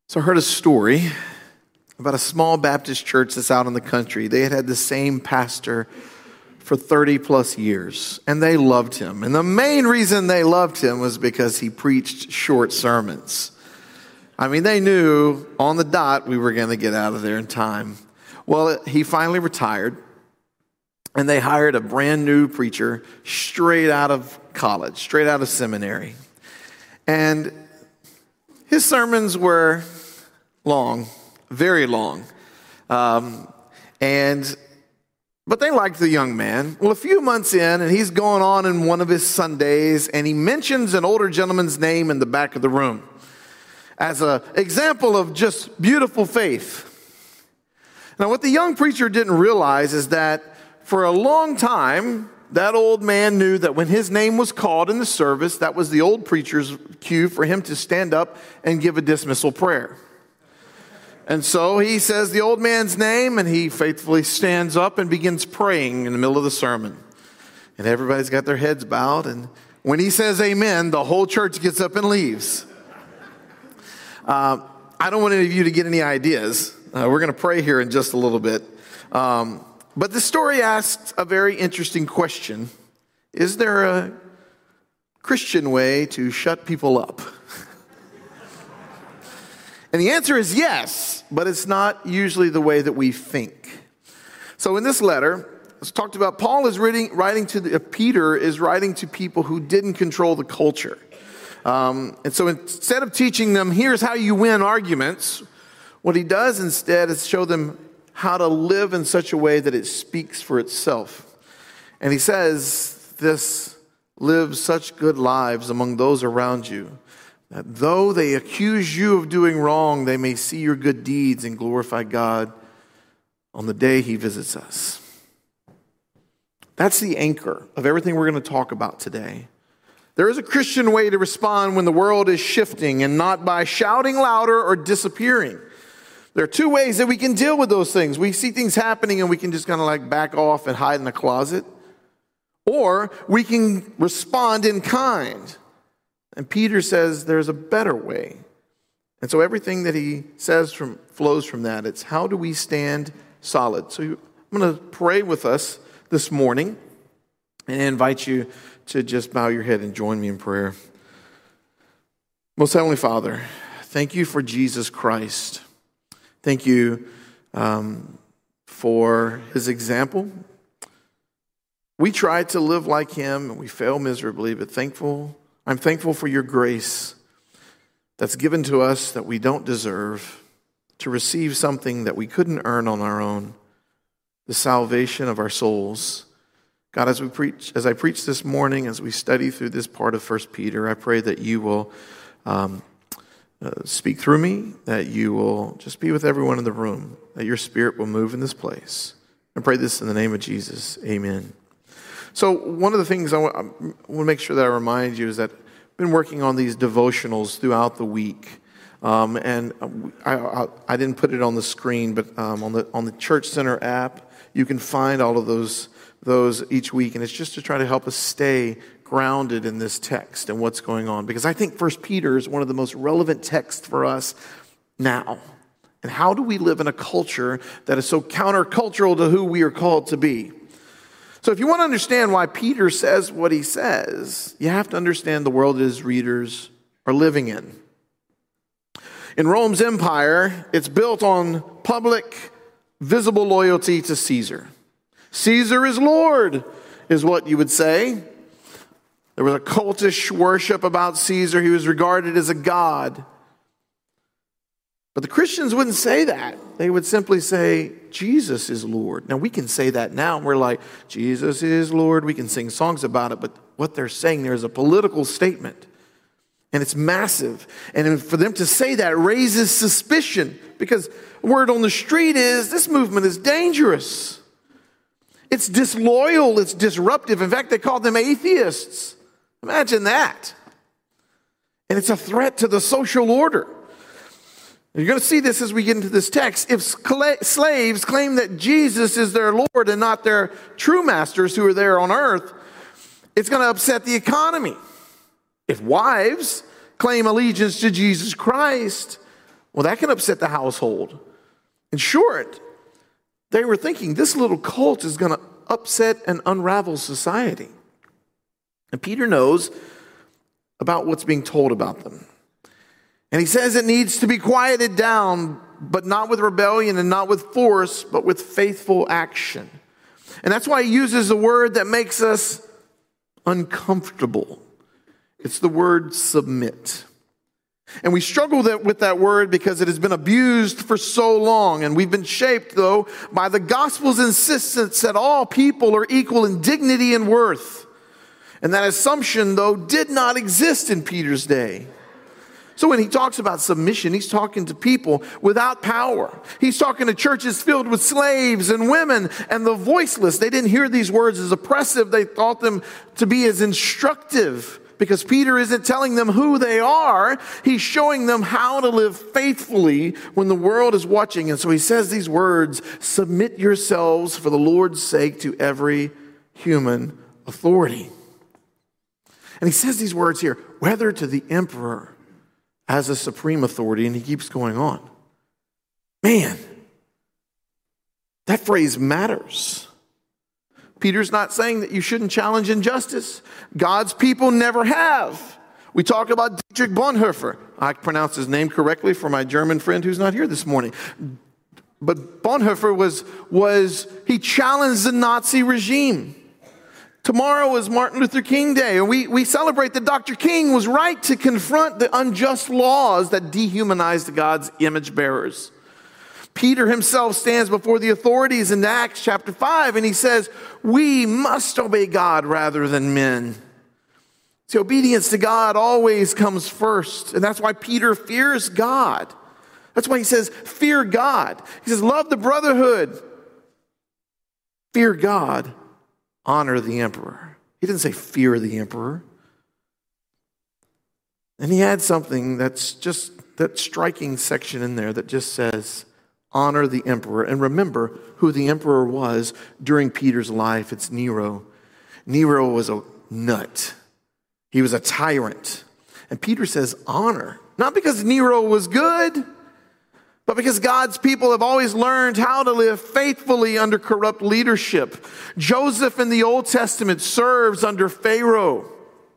So I heard a story about a small Baptist church that's out in the country. They had the same pastor for 30 plus years, and they loved him. And the main reason they loved him was because he preached short sermons. I mean, they knew on the dot we were going to get out of there in time. Well, he finally retired, and they hired a brand new preacher straight out of college, straight out of seminary. And his sermons were long, very long. But they liked the young man. Well, a few months in, and he's going on in one of his Sundays, and he mentions an older gentleman's name in the back of the room as an example of just beautiful faith. Now, what the young preacher didn't realize is that for a long time, that old man knew that when his name was called in the service, that was the old preacher's cue for him to stand up and give a dismissal prayer. And so he says the old man's name, and he faithfully stands up and begins praying in the middle of the sermon. And everybody's got their heads bowed, and when he says amen, the whole church gets up and leaves. I don't want any of you to get any ideas. We're going to pray here in just a little bit. But the story asks a very interesting question. Is there a Christian way to shut people up? And the answer is yes, but it's not usually the way that we think. So in this letter, it's talked about Paul is Peter is writing to people who didn't control the culture. And so instead of teaching them, here's how you win arguments, what he does instead is show them how to live in such a way that it speaks for itself. And he says, live such good lives among those around you, that though they accuse you of doing wrong, they may see your good deeds and glorify God on the day he visits us. That's the anchor of everything we're going to talk about today. There is a Christian way to respond when the world is shifting, and not by shouting louder or disappearing. There are two ways that we can deal with those things. We see things happening and we can just kind of like back off and hide in a closet. Or we can respond in kind. And Peter says there's a better way. And so everything that he says flows from that. It's how do we stand solid? So I'm going to pray with us this morning and invite you to just bow your head and join me in prayer. Most Heavenly Father, thank you for Jesus Christ. Thank you for his example. We try to live like him and we fail miserably, but I'm thankful for your grace that's given to us that we don't deserve, to receive something that we couldn't earn on our own, the salvation of our souls. God, as I preach this morning, as we study through this part of 1 Peter, I pray that you will speak through me, that you will just be with everyone in the room, that your Spirit will move in this place. I pray this in the name of Jesus. Amen. So one of the things I want to make sure that I remind you is that I've been working on these devotionals throughout the week. And I didn't put it on the screen, but on the Church Center app, you can find all of those each week. And it's just to try to help us stay grounded in this text and what's going on. Because I think 1 Peter is one of the most relevant texts for us now. And how do we live in a culture that is so countercultural to who we are called to be? So if you want to understand why Peter says what he says, you have to understand the world his readers are living in. In Rome's empire, it's built on public, visible loyalty to Caesar. Caesar is Lord, is what you would say. There was a cultish worship about Caesar. He was regarded as a god. But the Christians wouldn't say that. They would simply say, Jesus is Lord. Now, we can say that now. We're like, Jesus is Lord. We can sing songs about it. But what they're saying there is a political statement. And it's massive. And for them to say that raises suspicion. Because word on the street is, this movement is dangerous. It's disloyal. It's disruptive. In fact, they called them atheists. Imagine that. And it's a threat to the social order. You're going to see this as we get into this text. If slaves claim that Jesus is their Lord and not their true masters who are there on earth, it's going to upset the economy. If wives claim allegiance to Jesus Christ, Well, that can upset the household. In short, they were thinking this little cult is going to upset and unravel society. And Peter knows about what's being told about them. And he says it needs to be quieted down, but not with rebellion and not with force, but with faithful action. And that's why he uses a word that makes us uncomfortable. It's the word submit. And we struggle with that word because it has been abused for so long. And we've been shaped, though, by the gospel's insistence that all people are equal in dignity and worth. And that assumption, though, did not exist in Peter's day. So when he talks about submission, he's talking to people without power. He's talking to churches filled with slaves and women and the voiceless. They didn't hear these words as oppressive. They thought them to be as instructive. Because Peter isn't telling them who they are. He's showing them how to live faithfully when the world is watching. And so he says these words, submit yourselves for the Lord's sake to every human authority. And he says these words here, whether to the emperor as a supreme authority, and he keeps going on. Man, that phrase matters. Peter's not saying that you shouldn't challenge injustice. God's people never have. We talk about Dietrich Bonhoeffer. I pronounced his name correctly for my German friend who's not here this morning. But Bonhoeffer he challenged the Nazi regime. Tomorrow is Martin Luther King Day, and we celebrate that Dr. King was right to confront the unjust laws that dehumanized God's image bearers. Peter himself stands before the authorities in Acts chapter 5, and he says, we must obey God rather than men. See, obedience to God always comes first, and that's why Peter fears God. That's why he says, fear God. He says, love the brotherhood. Fear God. Honor the emperor. He didn't say fear the emperor. And he adds something that's just that striking section in there that just says, honor the emperor. And remember who the emperor was during Peter's life. It's Nero. Nero was a nut. He was a tyrant. And Peter says honor. Not because Nero was good, but because God's people have always learned how to live faithfully under corrupt leadership. Joseph in the Old Testament serves under Pharaoh.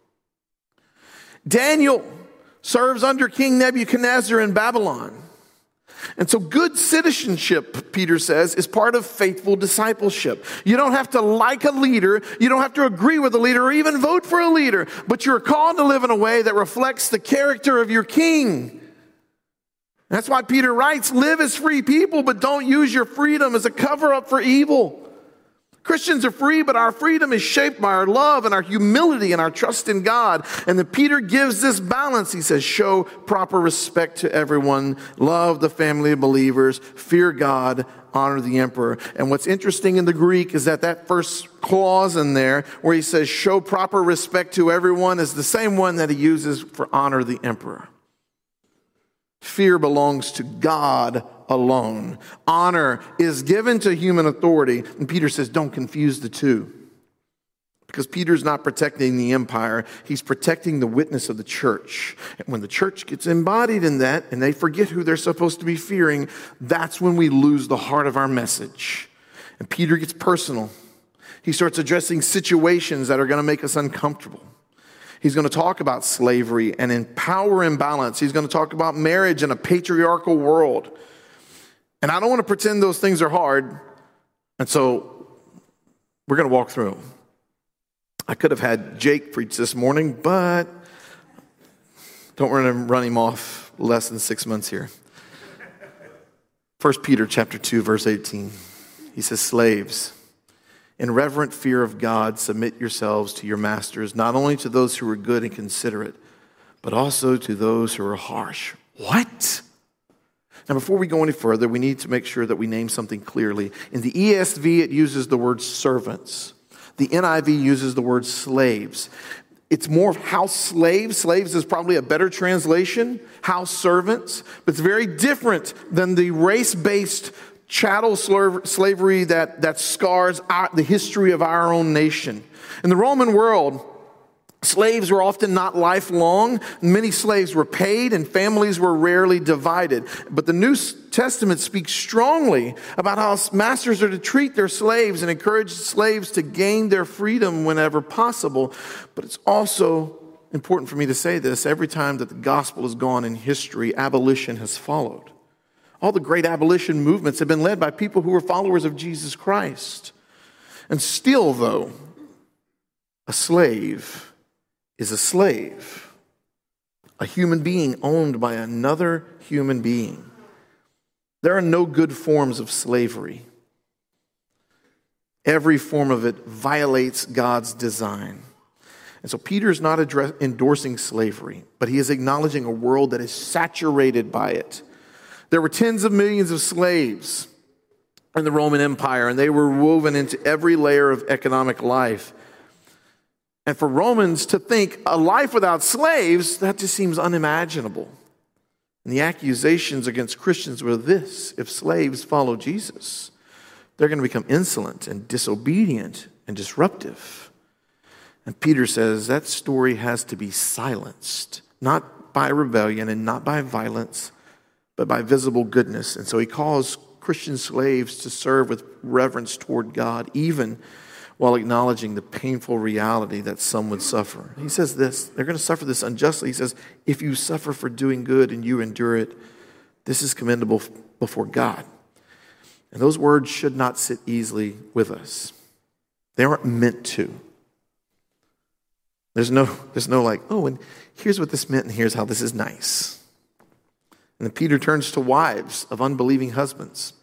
Daniel serves under King Nebuchadnezzar in Babylon. And so good citizenship, Peter says, is part of faithful discipleship. You don't have to like a leader. You don't have to agree with a leader or even vote for a leader. But you're called to live in a way that reflects the character of your king. That's why Peter writes, live as free people, but don't use your freedom as a cover-up for evil. Christians are free, but our freedom is shaped by our love and our humility and our trust in God. And then Peter gives this balance. He says, show proper respect to everyone, love the family of believers, fear God, honor the emperor. And what's interesting in the Greek is that first clause in there where he says, show proper respect to everyone is the same one that he uses for honor the emperor. Fear belongs to God alone. Honor is given to human authority. And Peter says, don't confuse the two. Because Peter's not protecting the empire. He's protecting the witness of the church. And when the church gets embodied in that and they forget who they're supposed to be fearing, that's when we lose the heart of our message. And Peter gets personal. He starts addressing situations that are going to make us uncomfortable. He's going to talk about slavery and in power imbalance. He's going to talk about marriage in a patriarchal world. And I don't want to pretend those things are hard. And so we're going to walk through them. I could have had Jake preach this morning, but don't want to run him off less than 6 months here. 1 Peter chapter 2, verse 18. He says, slaves, in reverent fear of God, submit yourselves to your masters, not only to those who are good and considerate, but also to those who are harsh. What? Now, before we go any further, we need to make sure that we name something clearly. In the ESV, it uses the word servants. The NIV uses the word slaves. It's more house slaves. Slaves is probably a better translation. House servants. But it's very different than the race-based chattel slavery that scars the history of our own nation. In the Roman world, Slaves were often not lifelong. Many slaves were paid and families were rarely divided. But the New Testament speaks strongly about how masters are to treat their slaves and encourage slaves to gain their freedom whenever possible. But it's also important for me to say this. Every time that the gospel has gone in history, abolition has followed. All the great abolition movements have been led by people who were followers of Jesus Christ. And still, though, a slave is a slave, a human being owned by another human being. There are no good forms of slavery. Every form of it violates God's design. And so Peter's not endorsing slavery, but he is acknowledging a world that is saturated by it. There were tens of millions of slaves in the Roman Empire, and they were woven into every layer of economic life. And for Romans to think a life without slaves, that just seems unimaginable. And the accusations against Christians were this: if slaves follow Jesus, they're going to become insolent and disobedient and disruptive. And Peter says that story has to be silenced, not by rebellion and not by violence, but by visible goodness. And so he calls Christian slaves to serve with reverence toward God, even while acknowledging the painful reality that some would suffer. He says this: they're going to suffer this unjustly. He says, if you suffer for doing good and you endure it, this is commendable before God. And those words should not sit easily with us. They aren't meant to. There's no like, oh, and here's what this meant and here's how this is nice. And then Peter turns to wives of unbelieving husbands.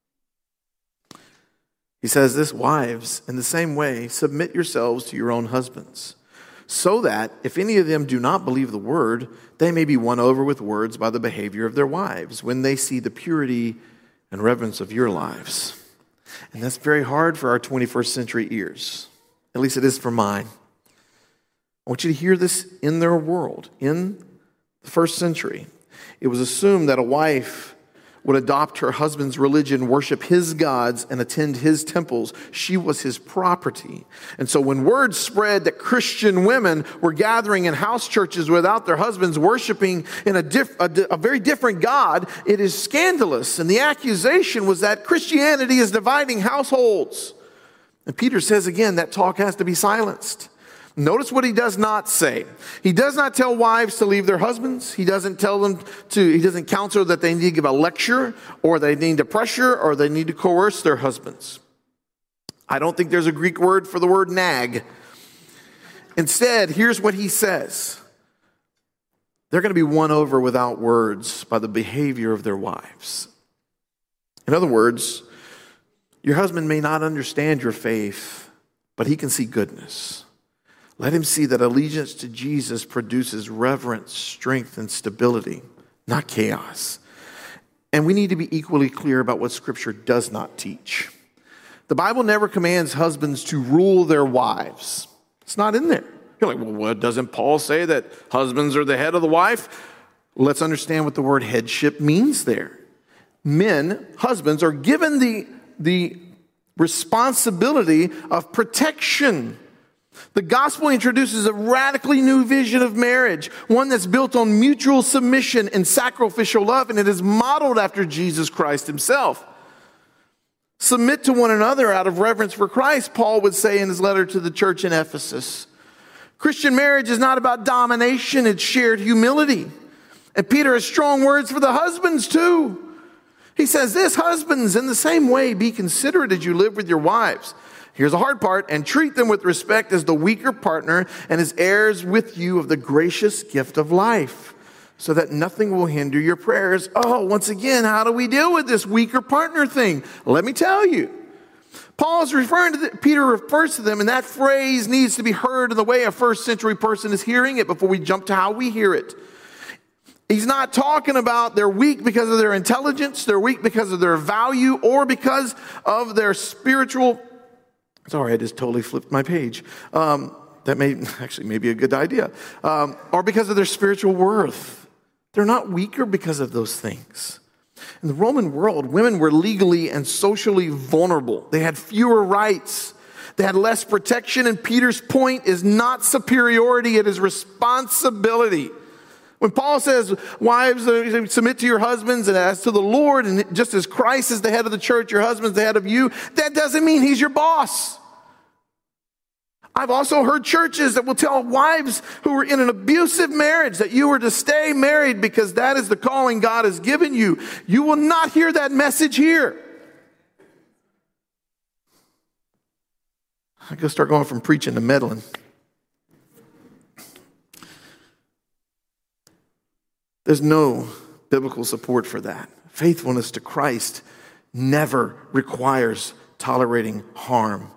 He says this: wives, in the same way, submit yourselves to your own husbands, so that if any of them do not believe the word, they may be won over with words by the behavior of their wives when they see the purity and reverence of your lives. And that's very hard for our 21st century ears. At least it is for mine. I want you to hear this in their world. In the first century, it was assumed that a wife would adopt her husband's religion, worship his gods, and attend his temples. She was his property. And so when word spread that Christian women were gathering in house churches without their husbands, worshiping in a very different God, it is scandalous. And the accusation was that Christianity is dividing households. And Peter says again, that talk has to be silenced. Notice what he does not say. He does not tell wives to leave their husbands. He doesn't counsel that they need to give a lecture, or they need to pressure, or they need to coerce their husbands. I don't think there's a Greek word for the word nag. Instead, here's what he says: they're going to be won over without words by the behavior of their wives. In other words, your husband may not understand your faith, but he can see goodness. Let him see that allegiance to Jesus produces reverence, strength, and stability, not chaos. And we need to be equally clear about what Scripture does not teach. The Bible never commands husbands to rule their wives. It's not in there. You're like, well, what, doesn't Paul say that husbands are the head of the wife? Let's understand what the word headship means there. Men, husbands, are given the responsibility of protection. The gospel introduces a radically new vision of marriage, one that's built on mutual submission and sacrificial love, and it is modeled after Jesus Christ himself. Submit to one another out of reverence for Christ, Paul would say in his letter to the church in Ephesus. Christian marriage is not about domination, it's shared humility. And Peter has strong words for the husbands too. He says this: husbands, in the same way, be considerate as you live with your wives. Here's the hard part: and treat them with respect as the weaker partner and as heirs with you of the gracious gift of life, so that nothing will hinder your prayers. Oh, once again, how do we deal with this weaker partner thing? Let me tell you. Peter refers to them, and that phrase needs to be heard in the way a first century person is hearing it before we jump to how we hear it. He's not talking about they're weak because of their intelligence, they're weak because of their value, or because of their spiritual. Sorry, I just totally flipped my page. That may be a good idea. Or because of their spiritual worth. They're not weaker because of those things. In the Roman world, women were legally and socially vulnerable. They had fewer rights. They had less protection, and Peter's point is not superiority, it is responsibility. When Paul says, wives, submit to your husbands and as to the Lord, and just as Christ is the head of the church, your husband's the head of you, that doesn't mean he's your boss. I've also heard churches that will tell wives who are in an abusive marriage that you are to stay married because that is the calling God has given you. You will not hear that message here. I go start going from preaching to meddling. There's no biblical support for that. Faithfulness to Christ never requires tolerating harm.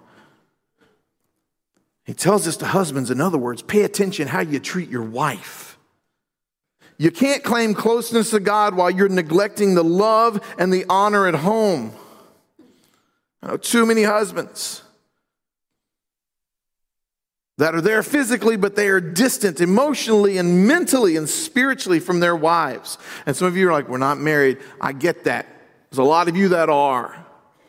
He tells this to husbands, in other words, pay attention how you treat your wife. You can't claim closeness to God while you're neglecting the love and the honor at home. I know too many husbands that are there physically, but they are distant emotionally and mentally and spiritually from their wives. And some of you are like, we're not married. I get that. There's a lot of you that are.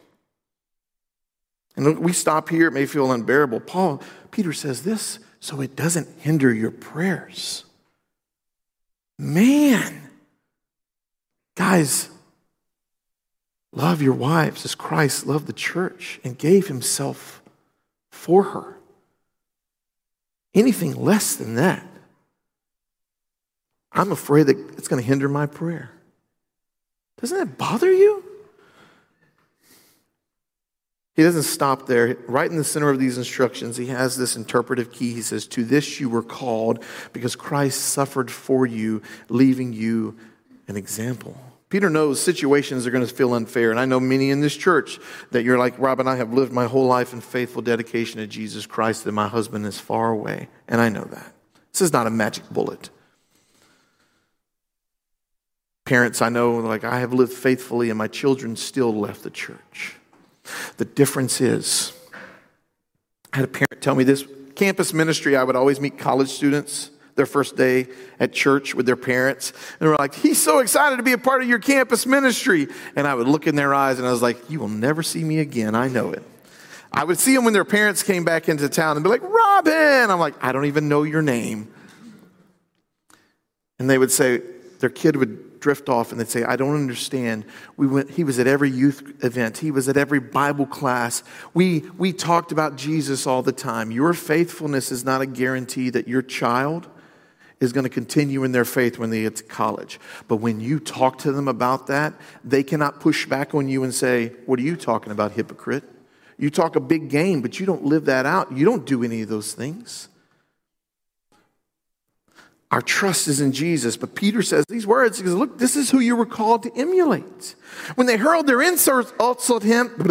And we stop here, it may feel unbearable. Peter says this, so it doesn't hinder your prayers. Man, guys, love your wives as Christ loved the church and gave himself for her. Anything less than that, I'm afraid that it's going to hinder my prayer. Doesn't that bother you? He doesn't stop there. Right in the center of these instructions, he has this interpretive key. He says, to this you were called because Christ suffered for you, leaving you an example. Peter knows situations are going to feel unfair. And I know many in this church that you're like, Rob and I have lived my whole life in faithful dedication to Jesus Christ, and my husband is far away. And I know that. This is not a magic bullet. Parents, I know, like I have lived faithfully and my children still left the church. The difference is, I had a parent tell me this, campus ministry, I would always meet college students their first day at church with their parents. And they were like, he's so excited to be a part of your campus ministry. And I would look in their eyes and I was like, you will never see me again. I know it. I would see them when their parents came back into town and be like, Robin. I'm like, I don't even know your name. And they would say, their kid would drift off and they'd say, I don't understand. He was at every youth event. He was at every Bible class. We talked about Jesus all the time. Your faithfulness is not a guarantee that your child is going to continue in their faith when they get to college. But when you talk to them about that, they cannot push back on you and say, what are you talking about, hypocrite? You talk a big game, but you don't live that out. You don't do any of those things. Our trust is in Jesus. But Peter says these words, he goes, look, this is who you were called to emulate. When they hurled their insults at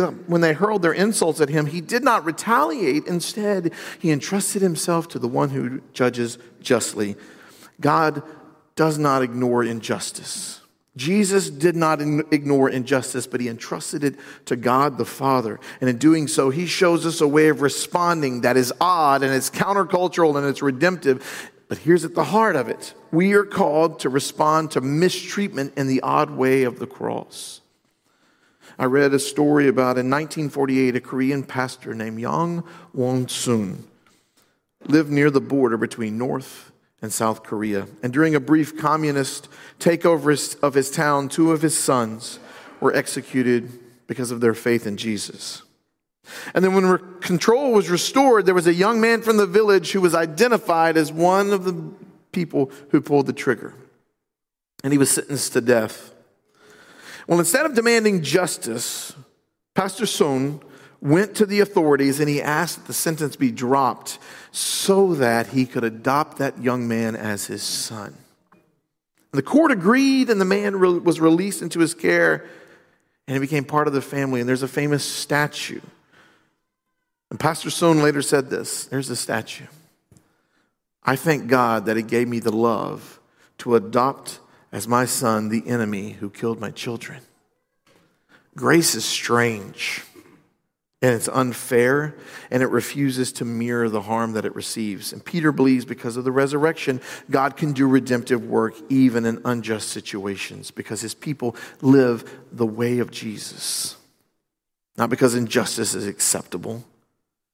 him, he did not retaliate. Instead, he entrusted himself to the one who judges justly. God does not ignore injustice. Jesus did not ignore injustice, but he entrusted it to God the Father. And in doing so, he shows us a way of responding that is odd and it's countercultural and it's redemptive. But here's at the heart of it. We are called to respond to mistreatment in the odd way of the cross. I read a story about in 1948, a Korean pastor named Yang Won-sun lived near the border between North and South Korea. And during a brief communist takeover of his town, 2 of his sons were executed because of their faith in Jesus. And then when control was restored, there was a young man from the village who was identified as one of the people who pulled the trigger. And he was sentenced to death. Well, instead of demanding justice, Pastor Son went to the authorities and he asked that the sentence be dropped so that he could adopt that young man as his son. And the court agreed and the man was released into his care and he became part of the family. And there's a famous statue. And Pastor Son later said this, there's the statue. I thank God that he gave me the love to adopt as my son the enemy who killed my children. Grace is strange and it's unfair and it refuses to mirror the harm that it receives. And Peter believes because of the resurrection, God can do redemptive work even in unjust situations because his people live the way of Jesus. Not because injustice is acceptable,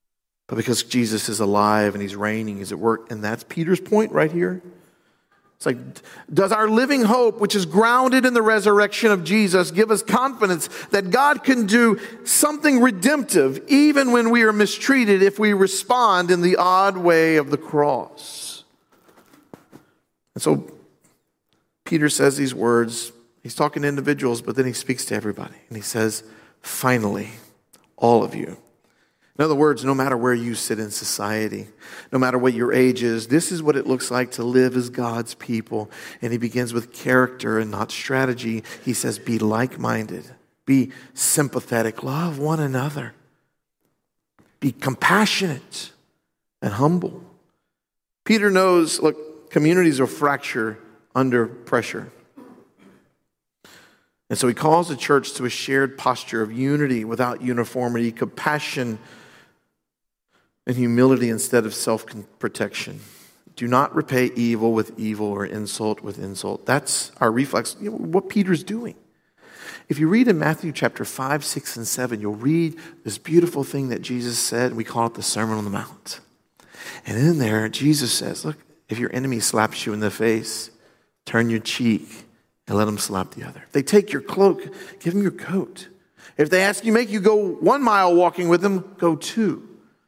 but because Jesus is alive and he's reigning, he's at work. And that's Peter's point right here. It's like, does our living hope, which is grounded in the resurrection of Jesus, give us confidence that God can do something redemptive even when we are mistreated if we respond in the odd way of the cross? And so Peter says these words. He's talking to individuals, but then he speaks to everybody. And he says, finally, all of you. In other words, no matter where you sit in society, no matter what your age is, this is what it looks like to live as God's people. And he begins with character and not strategy. He says, be like-minded, be sympathetic, love one another, be compassionate and humble. Peter knows, look, communities will fracture under pressure. And so he calls the church to a shared posture of unity without uniformity, compassion and humility instead of self-protection. Do not repay evil with evil or insult with insult. That's our reflex. You know, what Peter's doing. If you read in Matthew chapter 5, 6, and 7, you'll read this beautiful thing that Jesus said. We call it the Sermon on the Mount. And in there, Jesus says, look, if your enemy slaps you in the face, turn your cheek and let them slap the other. If they take your cloak, give them your coat. If they ask you, make you go 1 mile walking with them, go 2.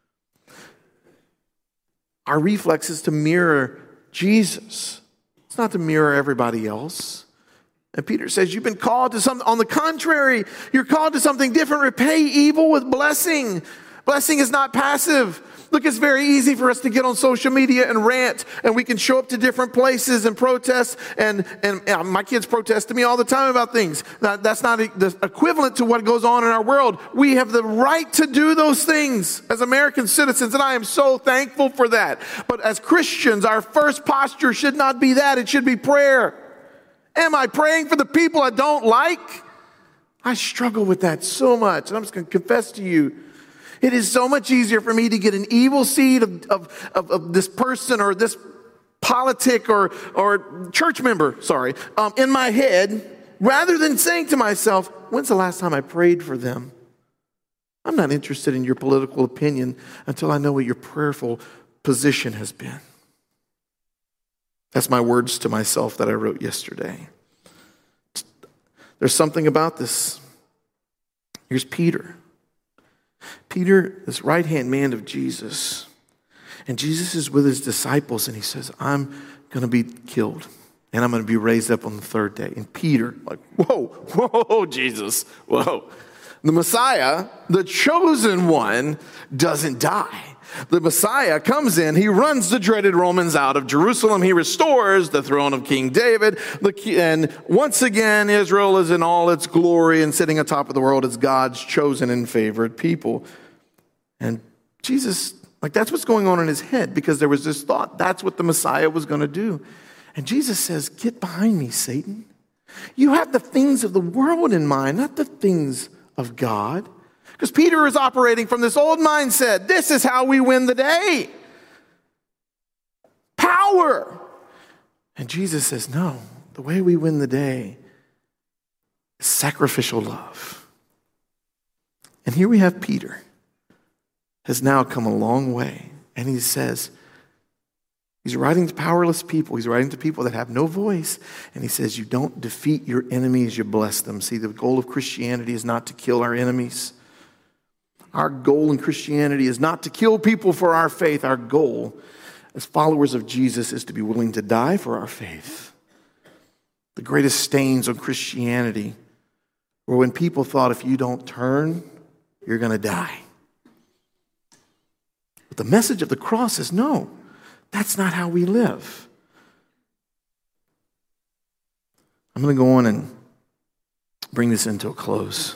Our reflex is to mirror Jesus. It's not to mirror everybody else. And Peter says, you've been called to something. On the contrary, you're called to something different. Repay evil with blessing. Blessing is not passive. Look, it's very easy for us to get on social media and rant, and we can show up to different places and protest, and my kids protest to me all the time about things. Now, that's not the equivalent to what goes on in our world. We have the right to do those things as American citizens, and I am so thankful for that. But as Christians, our first posture should not be that. It should be prayer. Am I praying for the people I don't like? I struggle with that so much, and I'm just going to confess to you, it is so much easier for me to get an evil seed of this person or this politic or church member, in my head, rather than saying to myself, when's the last time I prayed for them? I'm not interested in your political opinion until I know what your prayerful position has been. That's my words to myself that I wrote yesterday. There's something about this. Here's Peter. Peter, this right-hand man of Jesus, and Jesus is with his disciples, and he says, I'm going to be killed, and I'm going to be raised up on the third day. And Peter, like, whoa, Jesus, whoa. The Messiah, the chosen one, doesn't die. The Messiah comes in, he runs the dreaded Romans out of Jerusalem, he restores the throne of King David, and once again Israel is in all its glory and sitting atop of the world as God's chosen and favored people. And Jesus, that's what's going on in his head, because there was this thought, that's what the Messiah was going to do. And Jesus says, get behind me, Satan. You have the things of the world in mind, not the things of God. Because Peter is operating from this old mindset. This is how we win the day. Power. And Jesus says, no, the way we win the day is sacrificial love. And here we have Peter, has now come a long way. And he says, he's writing to powerless people. He's writing to people that have no voice. And he says, you don't defeat your enemies, you bless them. See, the goal of Christianity is not to kill our enemies. Our goal in Christianity is not to kill people for our faith. Our goal as followers of Jesus is to be willing to die for our faith. The greatest stains on Christianity were when people thought if you don't turn, you're going to die. But the message of the cross is no, that's not how we live. I'm going to go on and bring this into a close.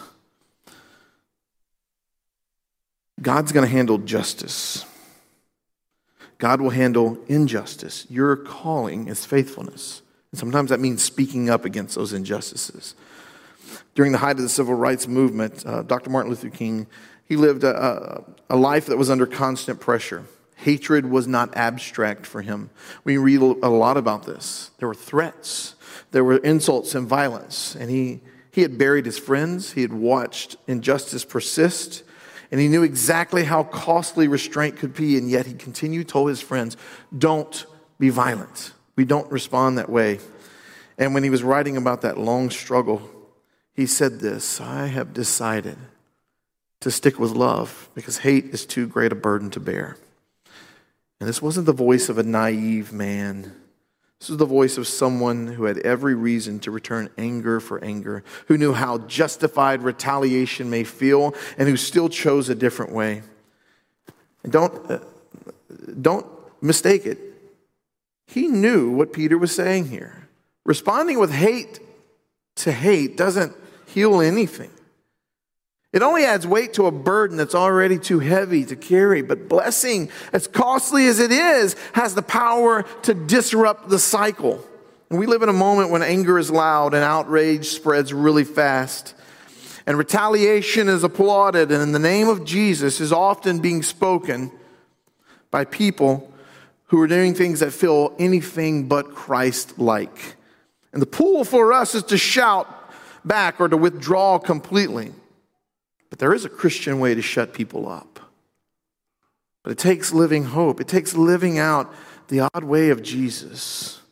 God's going to handle justice. God will handle injustice. Your calling is faithfulness. And sometimes that means speaking up against those injustices. During the height of the civil rights movement, Dr. Martin Luther King, he lived a life that was under constant pressure. Hatred was not abstract for him. We read a lot about this. There were threats. There were insults and violence. And he had buried his friends. He had watched injustice persist. And he knew exactly how costly restraint could be, and yet he continued to tell his friends, don't be violent. We don't respond that way. And when he was writing about that long struggle, he said this, I have decided to stick with love because hate is too great a burden to bear. And this wasn't the voice of a naive man. This was the voice of someone who had every reason to return anger for anger, who knew how justified retaliation may feel, and who still chose a different way. And don't mistake it. He knew what Peter was saying here. Responding with hate to hate doesn't heal anything. It only adds weight to a burden that's already too heavy to carry. But blessing, as costly as it is, has the power to disrupt the cycle. And we live in a moment when anger is loud and outrage spreads really fast. And retaliation is applauded, and in the name of Jesus is often being spoken by people who are doing things that feel anything but Christ-like. And the pull for us is to shout back or to withdraw completely. But there is a Christian way to shut people up. But it takes living hope. It takes living out the odd way of Jesus.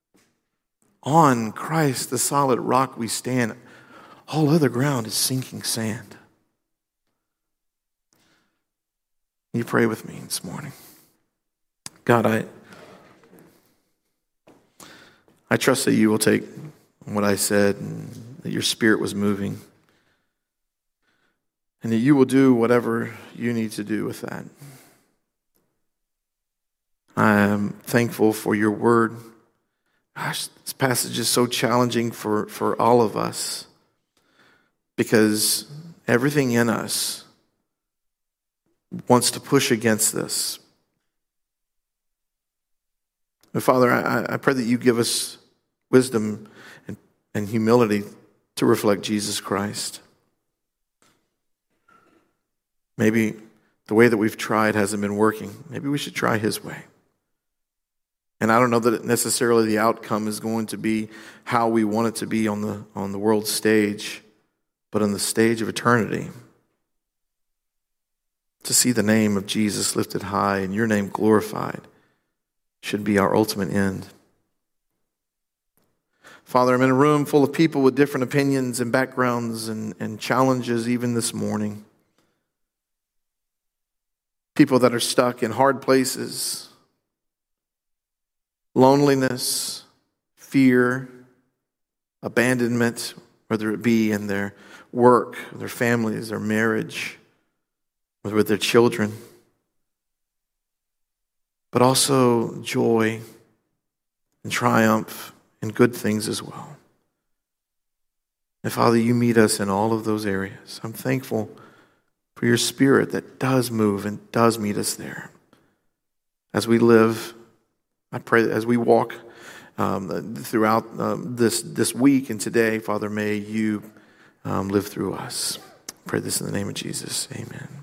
On Christ, the solid rock we stand. All other ground is sinking sand. You pray with me this morning. God, I trust that you will take what I said and that your Spirit was moving. And that you will do whatever you need to do with that. I am thankful for your word. Gosh, this passage is so challenging for all of us. Because everything in us wants to push against this. But Father, I pray that you give us wisdom and humility to reflect Jesus Christ. Maybe the way that we've tried hasn't been working. Maybe we should try his way. And I don't know that necessarily the outcome is going to be how we want it to be on the world stage, but on the stage of eternity. To see the name of Jesus lifted high and your name glorified should be our ultimate end. Father, I'm in a room full of people with different opinions and backgrounds and challenges even this morning. People that are stuck in hard places, loneliness, fear, abandonment, whether it be in their work, their families, their marriage, whether with their children, but also joy and triumph and good things as well. And Father, you meet us in all of those areas. I'm thankful for your Spirit that does move and does meet us there. As we live, I pray that as we walk throughout this week and today, Father, may you live through us. I pray this in the name of Jesus. Amen.